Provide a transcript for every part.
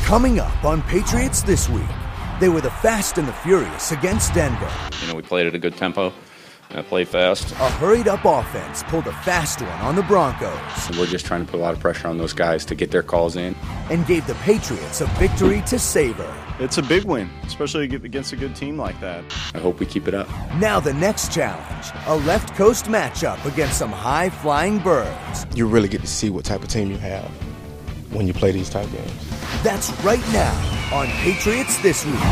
Coming up on Patriots This Week, they were the Fast and the Furious against Denver. We played at a good tempo. Played fast. A hurried-up offense pulled a fast one on the Broncos. We're just trying to put a lot of pressure on those guys to get their calls in. And gave the Patriots a victory to savor. It's a big win, especially against a good team like that. I hope we keep it up. Now the next challenge, a left coast matchup against some high-flying birds. You really get to see what type of team you have when you play these type games. That's right now on Patriots This Week.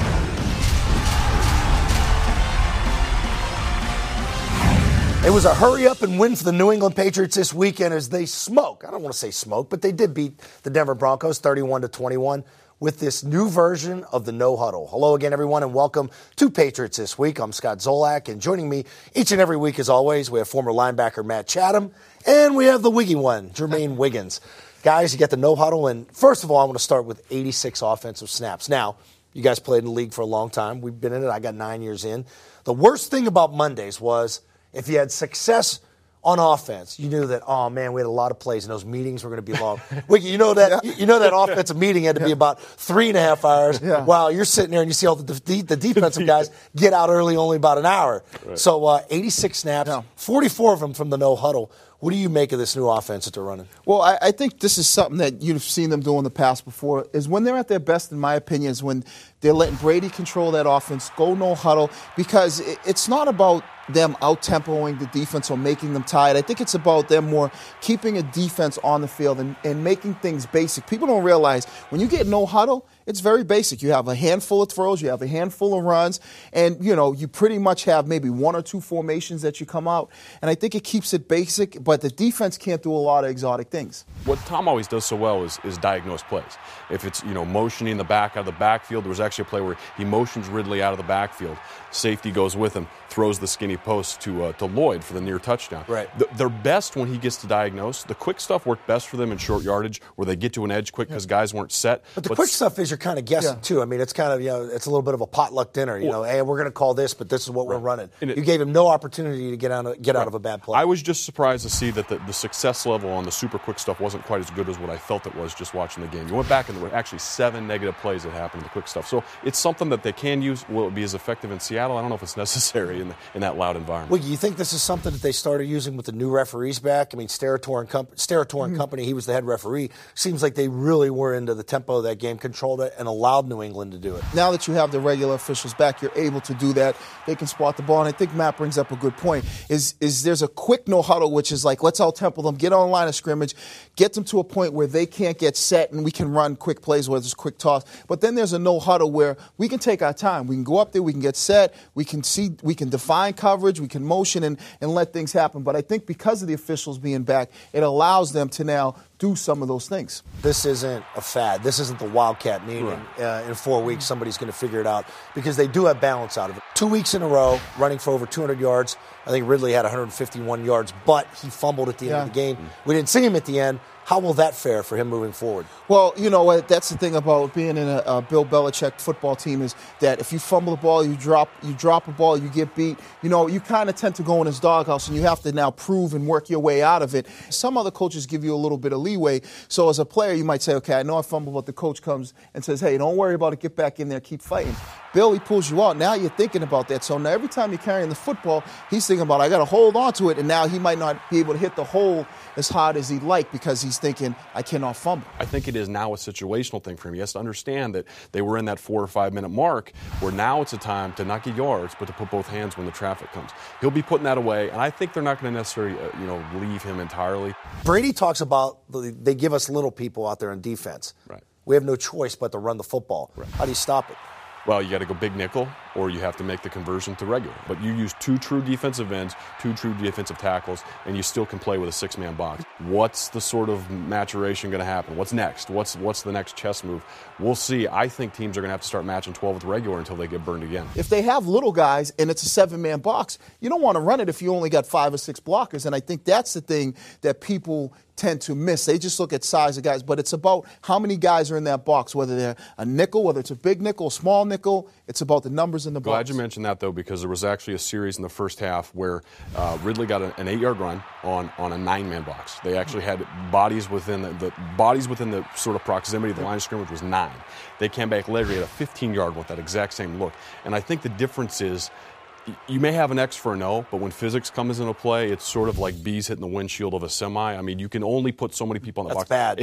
It was a hurry-up and win for the New England Patriots this weekend as they smoke. I don't want to say smoke, but they did beat the Denver Broncos 31-21 with this new version of the no huddle. Hello again, everyone, and welcome to Patriots This Week. I'm Scott Zolak, and joining me each and every week, as always, we have former linebacker Matt Chatham, and we have the Wiggy one, Jermaine Wiggins. Guys, you get the no huddle, and first of all, I want to start with 86 offensive snaps. Now, you guys played in the league for a long time. We've been in it. I got 9 years in. The worst thing about Mondays was if you had success on offense, you knew that, oh, man, we had a lot of plays, and those meetings were going to be long. Wiggy, you know that offensive meeting had to be about 3.5 hours while you're sitting there and you see all the defensive guys get out early only about an hour. Right. So 86 snaps, 44 of them from the no huddle. What do you make of this new offense that they're running? Well, I think this is something that you've seen them do in the past before, is when they're at their best, in my opinion, is when they're letting Brady control that offense, go no huddle, because it's not about them out-tempoing the defense or making them tired. I think it's about them more keeping a defense on the field and making things basic. People don't realize when you get no huddle, it's very basic. You have a handful of throws, you have a handful of runs, and, you pretty much have maybe one or two formations that you come out. And I think it keeps it basic, but the defense can't do a lot of exotic things. What Tom always does so well is diagnose plays. If it's, motioning the back out of the backfield, there was actually a play where he motions Ridley out of the backfield. Safety goes with him, throws the skinny post to Lloyd for the near touchdown. Right. They're best when he gets to diagnose. The quick stuff worked best for them in short yardage where they get to an edge quick because guys weren't set. But the quick stuff is you're kind of guessing, too. I mean, it's kind of, it's a little bit of a potluck dinner. Hey, we're going to call this, but this is what we're running. You gave him no opportunity to get out of a bad play. I was just surprised to see that the success level on the super quick stuff wasn't quite as good as what I felt it was just watching the game. You went back and there were actually 7 negative plays that happened in the quick stuff. So it's something that they can use. Will it be as effective in Seattle? I don't know if it's necessary in that loud environment. Well, you think this is something that they started using with the new referees back? I mean, Steratore and Company, he was the head referee. Seems like they really were into the tempo of that game, controlled it, and allowed New England to do it. Now that you have the regular officials back, you're able to do that. They can spot the ball, and I think Matt brings up a good point. Is there's a quick no huddle, which is like, let's out-tempo them, get on the line of scrimmage, get them to a point where they can't get set, and we can run quick plays, whether it's quick toss. But then there's a no huddle where we can take our time. We can go up there, we can get set, we can define coverage, we can motion and let things happen. But I think because of the officials being back, it allows them to now do some of those things. This isn't a fad. This isn't the Wildcat meeting. In 4 weeks, somebody's going to figure it out because they do have balance out of it. 2 weeks in a row, running for over 200 yards. I think Ridley had 151 yards, but he fumbled at the end of the game. We didn't see him at the end. How will that fare for him moving forward? Well, that's the thing about being in a Bill Belichick football team is that if you fumble the ball, you drop a ball, you get beat, you kind of tend to go in his doghouse, and you have to now prove and work your way out of it. Some other coaches give you a little bit of leeway. So as a player, you might say, okay, I know I fumbled, but the coach comes and says, hey, don't worry about it, get back in there, keep fighting. Bill, he pulls you out. Now you're thinking about that. So now every time you're carrying the football, he's thinking about, I got to hold on to it, and now he might not be able to hit the hole as hard as he'd like because he's thinking, I cannot fumble. I think it is now a situational thing for him. He has to understand that they were in that 4 or 5 minute mark where now it's a time to not get yards, but to put both hands when the traffic comes. He'll be putting that away, and I think they're not going to necessarily, leave him entirely. Brady talks about they give us little people out there in defense. Right. We have no choice but to run the football. Right. How do you stop it? Well, you got to go big nickel, or you have to make the conversion to regular. But you use 2 true defensive ends, 2 true defensive tackles, and you still can play with a 6-man box. What's the sort of maturation going to happen? What's next? What's the next chess move? We'll see. I think teams are going to have to start matching 12 with regular until they get burned again. If they have little guys and it's a 7-man box, you don't want to run it if you only got 5 or 6 blockers. And I think that's the thing that people tend to miss. They just look at size of guys, but it's about how many guys are in that box, whether they're a nickel, whether it's a big nickel, a small nickel. It's about the numbers in the box. Glad you mentioned that, though, because there was actually a series in the first half where Ridley got an 8-yard run on a 9-man box. They actually had bodies within the sort of proximity of the line of scrimmage was 9. They came back later, he had a 15-yard one with that exact same look. And I think the difference is you may have an X for a no, but when physics comes into play, it's sort of like bees hitting the windshield of a semi. I mean, you can only put so many people in the box. That's bad.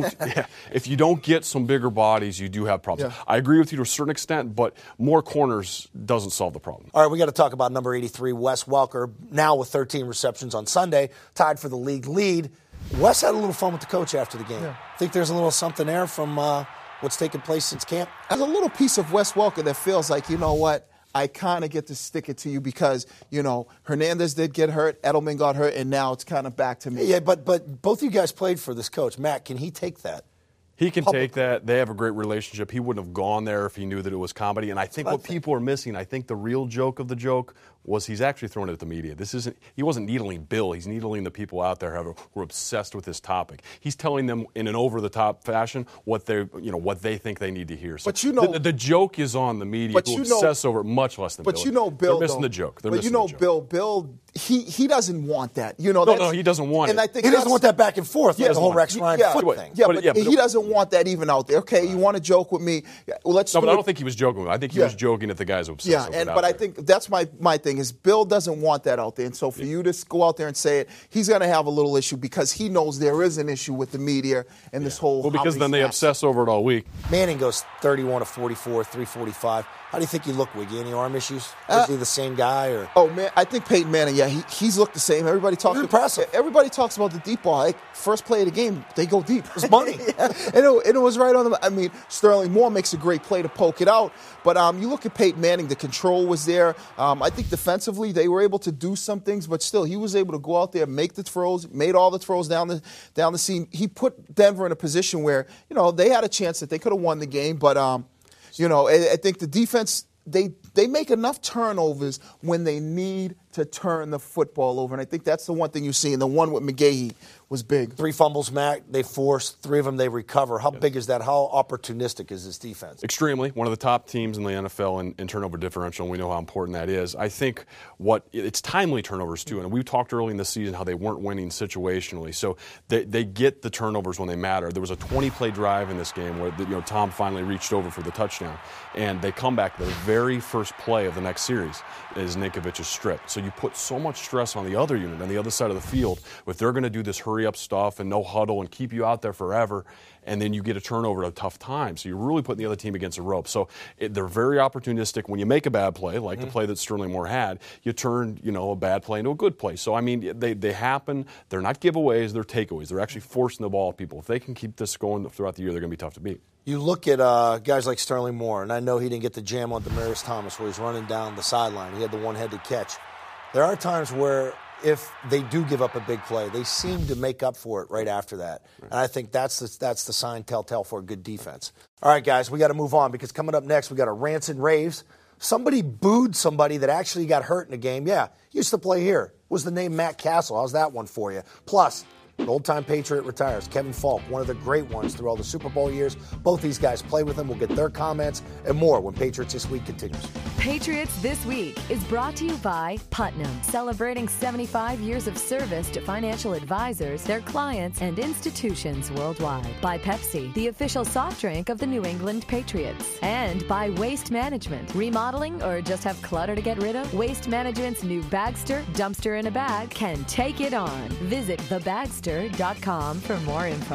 If you don't get some bigger bodies, you do have problems. Yeah. I agree with you to a certain extent, but more corners doesn't solve the problem. All right, we got to talk about number 83, Wes Welker, now with 13 receptions on Sunday, tied for the league lead. Wes had a little fun with the coach after the game. Yeah. Think there's a little something there from what's taken place since camp? There's a little piece of Wes Welker that feels like, you know what, I kind of get to stick it to you because, you know, Hernandez did get hurt, Edelman got hurt, and now it's kind of back to me. Yeah, but both of you guys played for this coach. Matt, can he take that? He can take that. They have a great relationship. He wouldn't have gone there if he knew that it was comedy. And I think what people are missing, I think the real joke of the joke was he's actually throwing it at the media. He wasn't needling Bill. He's needling the people out there who are obsessed with this topic. He's telling them in an over-the-top fashion what they think they need to hear. So but you know, the joke is on the media who obsess over it much less than Bill. But you know, Bill, they're missing the joke. But you know, Bill, he doesn't want that. You know, no, he doesn't want it. And I think he doesn't want that back and forth, like the whole Rex Ryan foot thing. Yeah, but he doesn't want that even out there. Okay, you want to joke with me? Well, let's. No, but I don't think he was joking. I think he was joking at the guys obsessed. Yeah, but I think that's my thing is Bill doesn't want that out there, and so for you to go out there and say it, he's going to have a little issue because he knows there is an issue with the media and this whole. Well, because then they obsess over it all week. Manning goes 31 of 44, 345. How do you think he looked, Wiggy? Any arm issues? Is he the same guy? Or? Oh, man, I think Peyton Manning, yeah, he's looked the same. Everybody talks about the deep ball. Like, first play of the game, they go deep. It was money. And it was right on the – I mean, Sterling Moore makes a great play to poke it out. But you look at Peyton Manning, the control was there. I think defensively they were able to do some things, but still he was able to go out there, make the throws, made all the throws down the seam. He put Denver in a position where, you know, they had a chance that they could have won the game, but you know, I think the defense, they make enough turnovers when they need to turn the football over. And I think that's the one thing you see. And the one with McGahee was big. 3 fumbles, Mac. They force. 3 of them they recover. How big is that? How opportunistic is this defense? Extremely. One of the top teams in the NFL in turnover differential, and we know how important that is. I think it's timely turnovers, too. And we talked early in the season how they weren't winning situationally. So they get the turnovers when they matter. There was a 20-play drive in this game where Tom finally reached over for the touchdown. And they come back to the very first play of the next series is Ninkovic's strip. So you put so much stress on the other unit, on the other side of the field, if they're going to do this hurry-up stuff and no huddle and keep you out there forever, and then you get a turnover at a tough time. So you're really putting the other team against the rope. So they're very opportunistic. When you make a bad play, like the play that Sterling Moore had, you turn a bad play into a good play. So, I mean, they happen. They're not giveaways. They're takeaways. They're actually forcing the ball at people. If they can keep this going throughout the year, they're going to be tough to beat. You look at guys like Sterling Moore, and I know he didn't get the jam on Demaryius Thomas where he's running down the sideline. He had the one-headed catch. There are times where if they do give up a big play, they seem to make up for it right after that. And I think that's the sign telltale for a good defense. All right, guys, we got to move on because coming up next, we got a rants and raves. Somebody booed somebody that actually got hurt in a game. Yeah, used to play here. Was the name Matt Castle? How's that one for you? Plus, an old-time Patriot retires. Kevin Falk, one of the great ones through all the Super Bowl years. Both these guys play with him. We'll get their comments and more when Patriots This Week continues. Patriots This Week is brought to you by Putnam, celebrating 75 years of service to financial advisors, their clients, and institutions worldwide. By Pepsi, the official soft drink of the New England Patriots. And by Waste Management. Remodeling or just have clutter to get rid of? Waste Management's new Bagster, Dumpster in a Bag, can take it on. Visit thebagster.com for more info.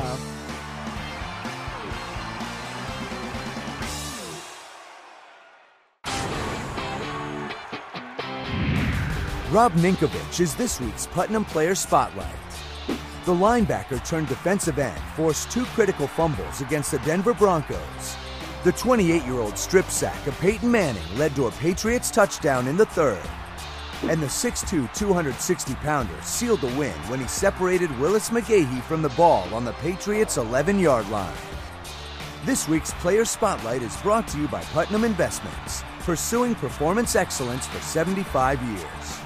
Rob Ninkovich is this week's Putnam Player Spotlight. The linebacker turned defensive end forced 2 critical fumbles against the Denver Broncos. The 28-year-old strip sack of Peyton Manning led to a Patriots touchdown in the 3rd. And the 6'2", 260-pounder sealed the win when he separated Willis McGahee from the ball on the Patriots' 11-yard line. This week's Player Spotlight is brought to you by Putnam Investments, pursuing performance excellence for 75 years.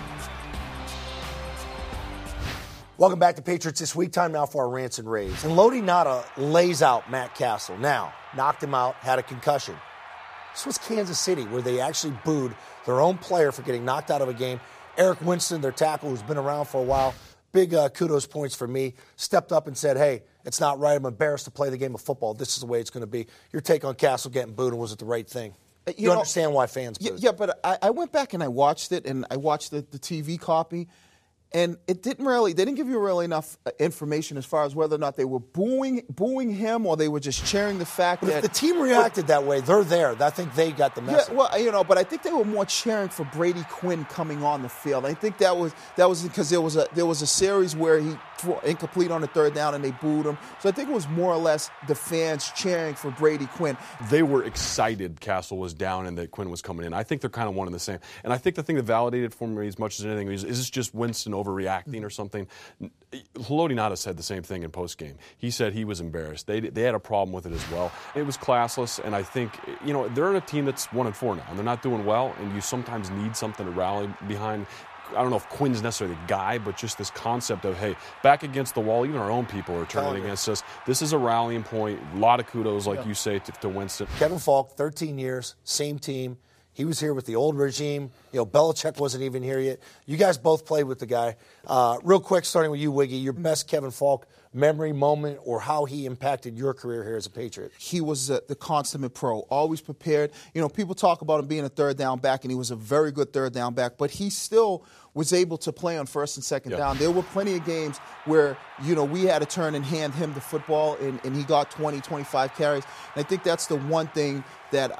Welcome back to Patriots This Week. Time now for our rants and raves. And Lodi Nada lays out Matt Castle. Now, knocked him out, had a concussion. This was Kansas City, where they actually booed their own player for getting knocked out of a game. Eric Winston, their tackle, who's been around for a while, big kudos points for me, stepped up and said, hey, it's not right. I'm embarrassed to play the game of football. This is the way it's going to be. Your take on Castle getting booed, and was it the right thing? You understand why fans booed. Yeah, but I went back and I watched it, and I watched the TV copy. And it they didn't give you really enough information as far as whether or not they were booing him or they were just cheering the fact that. If the team reacted that way, they're there. I think they got the message. Yeah, well, but I think they were more cheering for Brady Quinn coming on the field. I think that was because there was a series where he threw incomplete on the third down and they booed him. So I think it was more or less the fans cheering for Brady Quinn. They were excited Castle was down and that Quinn was coming in. I think they're kind of one and the same. And I think the thing that validated for me as much as anything is this just Winston overreacting or something? Haloti Ngata said the same thing in postgame. He said he was embarrassed. They had a problem with it as well. It was classless, and I think, they're in a team that's 1-4 now, and they're not doing well, and you sometimes need something to rally behind. I don't know if Quinn's necessarily the guy, but just this concept of, hey, back against the wall, even our own people are turning against us. This is a rallying point. A lot of kudos, like you say, to Winston. Kevin Falk, 13 years, same team. He was here with the old regime. Belichick wasn't even here yet. You guys both played with the guy. Real quick, starting with you, Wiggy, your best Kevin Falk memory, moment, or how he impacted your career here as a Patriot? He was the consummate pro, always prepared. People talk about him being a third down back, and he was a very good third down back, but he still was able to play on first and second down. There were plenty of games where, we had to turn and hand him the football, and he got 20, 25 carries. And I think that's the one thing that,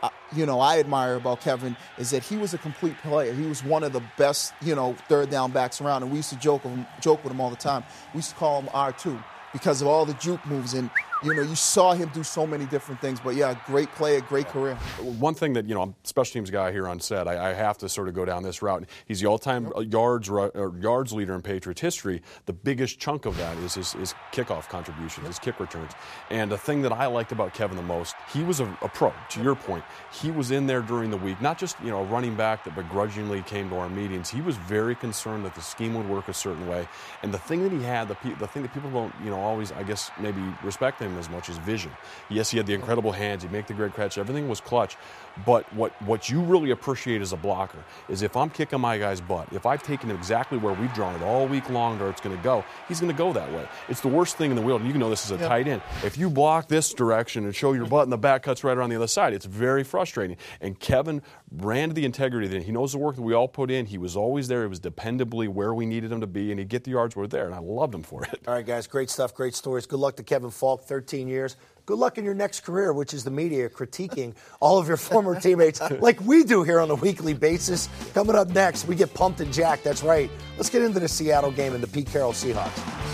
I admire about Kevin is that he was a complete player. He was one of the best, third down backs around. And we used to joke with him all the time. We used to call him R2 because of all the juke moves. And, you saw him do so many different things. But, yeah, great player, great career. One thing that, I'm a special teams guy here on set. I have to sort of go down this route. He's the all-time yards leader in Patriots history. The biggest chunk of that is his kickoff contributions, his kick returns. And the thing that I liked about Kevin the most, he was a pro, to your point. He was in there during the week, not just, a running back that begrudgingly came to our meetings. He was very concerned that the scheme would work a certain way. And the thing that he had, the thing that people don't, always, I guess, maybe respect him as much as vision. Yes, he had the incredible hands. He'd make the great catch. Everything was clutch. But what you really appreciate as a blocker is if I'm kicking my guy's butt, if I've taken it exactly where we've drawn it all week long where it's going to go, he's going to go that way. It's the worst thing in the world. And you know this as a tight end. If you block this direction and show your butt and the back cuts right around the other side, it's very frustrating. And Kevin ran to the integrity that he knows the work that we all put in. He was always there. He was dependably where we needed him to be, and he'd get the yards were there, and I loved him for it. All right, guys, great stuff, great stories. Good luck to Kevin Falk, 13 years. Good luck in your next career, which is the media critiquing all of your former teammates like we do here on a weekly basis. Coming up next, we get pumped and jacked. That's right. Let's get into the Seattle game and the Pete Carroll Seahawks.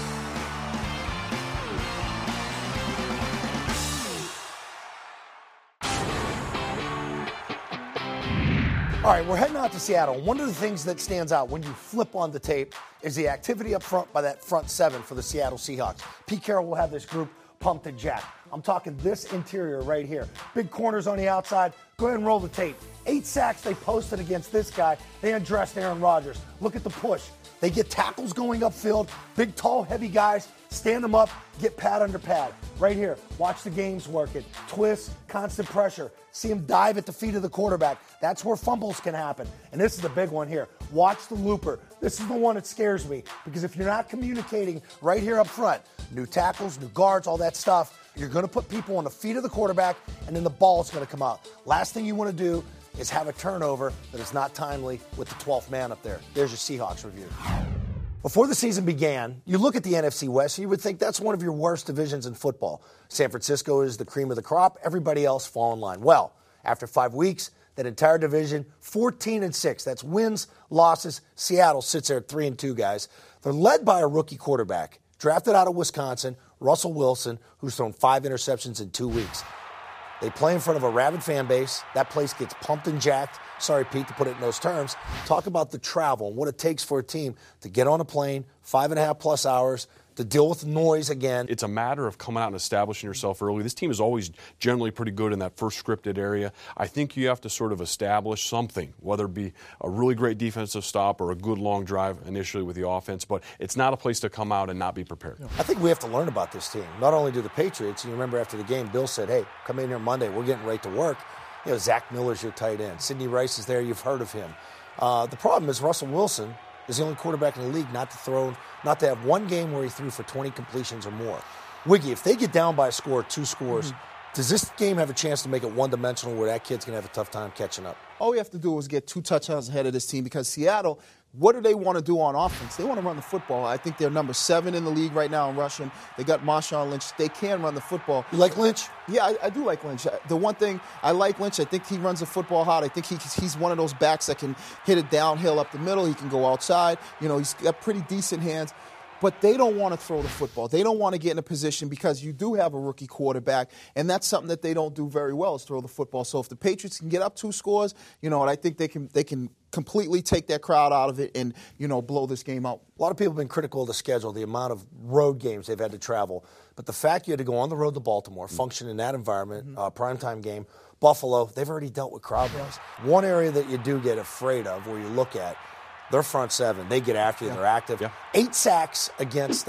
All right, we're heading out to Seattle. One of the things that stands out when you flip on the tape is the activity up front by that front seven for the Seattle Seahawks. Pete Carroll will have this group pumped and jacked. I'm talking this interior right here. Big corners on the outside. Go ahead and roll the tape. 8 sacks they posted against this guy. They undressed Aaron Rodgers. Look at the push. They get tackles going upfield. Big, tall, heavy guys. Stand them up. Get pad under pad. Right here. Watch the games working. Twist. Constant pressure. See him dive at the feet of the quarterback. That's where fumbles can happen. And this is the big one here. Watch the looper. This is the one that scares me. Because if you're not communicating right here up front, new tackles, new guards, all that stuff, you're going to put people on the feet of the quarterback, and then the ball's going to come out. Last thing you want to do is have a turnover that is not timely with the 12th man up there. There's your Seahawks review. Before the season began, you look at the NFC West, and you would think that's one of your worst divisions in football. San Francisco is the cream of the crop. Everybody else fall in line. Well, after 5 weeks, that entire division, 14-6. That's wins, losses. Seattle sits there at 3-2, guys. They're led by a rookie quarterback, drafted out of Wisconsin, Russell Wilson, who's thrown 5 interceptions in 2 weeks. They play in front of a rabid fan base. That place gets pumped and jacked. Sorry, Pete, to put it in those terms. Talk about the travel and what it takes for a team to get on a plane, 5.5+ hours, to deal with noise again. It's a matter of coming out and establishing yourself early. This team is always generally pretty good in that first scripted area. I think you have to sort of establish something, whether it be a really great defensive stop or a good long drive initially with the offense, but it's not a place to come out and not be prepared. I think we have to learn about this team. Not only do the Patriots, you remember after the game, Bill said, hey, come in here Monday, we're getting right to work. Zach Miller's your tight end. Sidney Rice is there. You've heard of him. The problem is Russell Wilson is the only quarterback in the league not to have one game where he threw for 20 completions or more. Wiggy, if they get down by a score, 2 scores, does this game have a chance to make it one-dimensional where that kid's going to have a tough time catching up? All we have to do is get 2 touchdowns ahead of this team because Seattle, what do they want to do on offense? They want to run the football. I think they're number 7 in the league right now in rushing. They got Marshawn Lynch. They can run the football. You like Lynch? Yeah, I do like Lynch. The one thing, I like Lynch. I think he runs the football hard. I think he's one of those backs that can hit it downhill up the middle. He can go outside. He's got pretty decent hands. But they don't want to throw the football. They don't want to get in a position because you do have a rookie quarterback, and that's something that they don't do very well is throw the football. So if the Patriots can get up 2 scores, I think they can completely take that crowd out of it and, blow this game out. A lot of people have been critical of the schedule, the amount of road games they've had to travel. But the fact you had to go on the road to Baltimore, function in that environment, primetime game, Buffalo, they've already dealt with crowd noise. One area that you do get afraid of where you look at, their front 7, they get after you, they're active. Yeah. 8 sacks against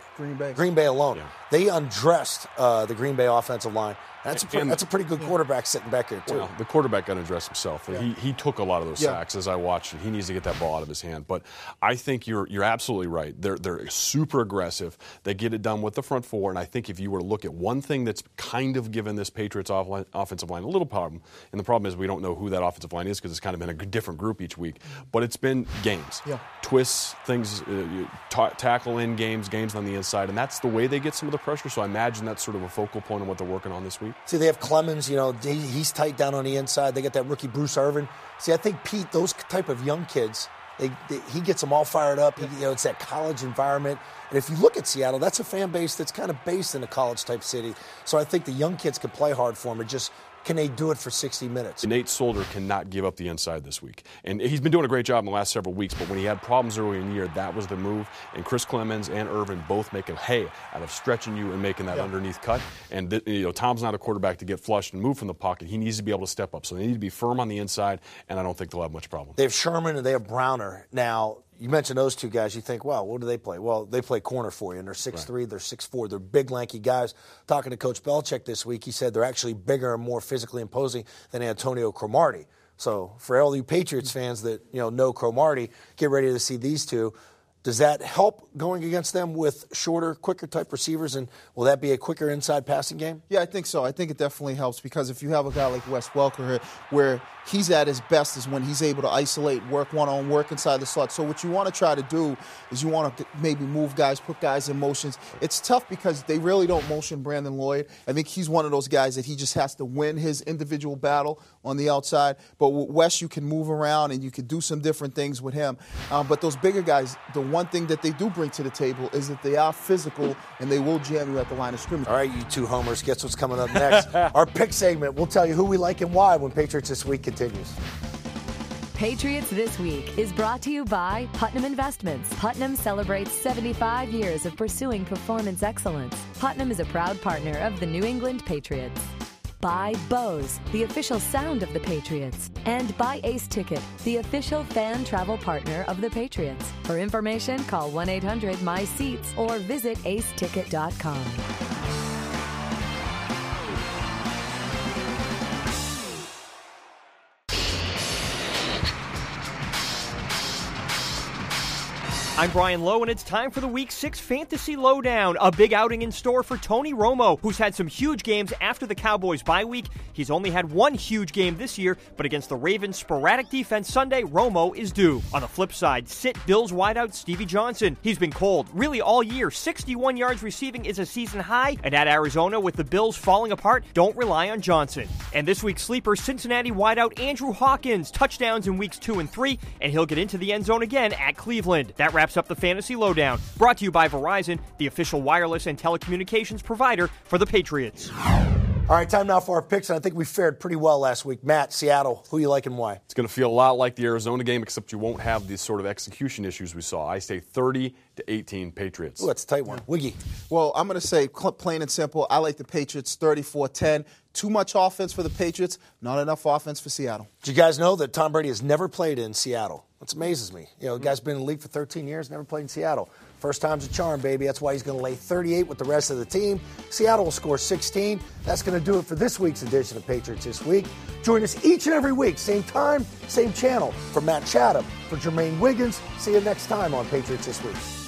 Green Bay alone. Yeah. They undressed the Green Bay offensive line. That's a pretty good quarterback sitting back here, too. Well, the quarterback got to address himself. And he took a lot of those sacks as I watched, and he needs to get that ball out of his hand. But I think you're absolutely right. They're super aggressive. They get it done with the front 4, and I think if you were to look at one thing that's kind of given this Patriots offensive line a little problem, and the problem is we don't know who that offensive line is because it's kind of been a different group each week, but it's been games. Yeah. Twists, things, tackle in games on the inside, and that's the way they get some of the pressure. So I imagine that's sort of a focal point of what they're working on this week. See, they have Clemens, he's tight down on the inside. They got that rookie Bruce Irvin. See, I think Pete, those type of young kids, he gets them all fired up. It's that college environment. And if you look at Seattle, that's a fan base that's kind of based in a college-type city. So I think the young kids can play hard for them. It just, can they do it for 60 minutes? Nate Solder cannot give up the inside this week. And he's been doing a great job in the last several weeks, but when he had problems early in the year, that was the move. And Chris Clemens and Irvin both make a hay out of stretching you and making that underneath cut. And Tom's not a quarterback to get flushed and move from the pocket. He needs to be able to step up. So they need to be firm on the inside, and I don't think they'll have much problem. They have Sherman and they have Browner. Now, you mentioned those 2 guys. You think, well, what do they play? Well, they play corner for you, and they're 6'3", they're 6'4". They're big, lanky guys. Talking to Coach Belichick this week, he said they're actually bigger and more physically imposing than Antonio Cromartie. So for all you Patriots fans that know Cromartie, get ready to see these 2. Does that help going against them with shorter, quicker type receivers, and will that be a quicker inside passing game? Yeah, I think so. I think it definitely helps because if you have a guy like Wes Welker where he's at his best is when he's able to isolate, work one-on-one, work inside the slot. So what you want to try to do is you want to maybe move guys, put guys in motions. It's tough because they really don't motion Brandon Lloyd. I think he's one of those guys that he just has to win his individual battle on the outside. But with Wes, you can move around and you can do some different things with him. But those bigger guys, the one thing that they do bring to the table is that they are physical and they will jam you at the line of scrimmage. All right, you 2 homers, guess what's coming up next? Our pick segment. We'll tell you who we like and why when Patriots This Week continues. Patriots This Week is brought to you by Putnam Investments. Putnam celebrates 75 years of pursuing performance excellence. Putnam is a proud partner of the New England Patriots. By Bose, the official sound of the Patriots. And by Ace Ticket, the official fan travel partner of the Patriots. For information, call 1-800-MY-SEATS or visit aceticket.com. I'm Brian Lowe, and it's time for the Week 6 Fantasy Lowdown. A big outing in store for Tony Romo, who's had some huge games after the Cowboys bye week. He's only had one huge game this year, but against the Ravens' sporadic defense Sunday, Romo is due. On the flip side, sit Bills wideout Stevie Johnson. He's been cold, really all year. 61 yards receiving is a season high, and at Arizona, with the Bills falling apart, don't rely on Johnson. And this week's sleeper, Cincinnati wideout Andrew Hawkins. Touchdowns in weeks 2 and 3, and he'll get into the end zone again at Cleveland. That wraps up the Fantasy Lowdown, brought to you by Verizon, the official wireless and telecommunications provider for the Patriots. All right, time now for our picks, and I think we fared pretty well last week. Matt, Seattle, who you like and why? It's going to feel a lot like the Arizona game, except you won't have these sort of execution issues we saw. I say 30-18 Patriots. Ooh, that's a tight one. Wiggy. Well, I'm going to say plain and simple, I like the Patriots 34-10. Too much offense for the Patriots, not enough offense for Seattle. Did you guys know that Tom Brady has never played in Seattle? That amazes me. You know, the guy's been in the league for 13 years, never played in Seattle. First time's a charm, baby. That's why he's going to lay 38 with the rest of the team. Seattle will score 16. That's going to do it for this week's edition of Patriots This Week. Join us each and every week, same time, same channel. For Matt Chatham, for Jermaine Wiggins, see you next time on Patriots This Week.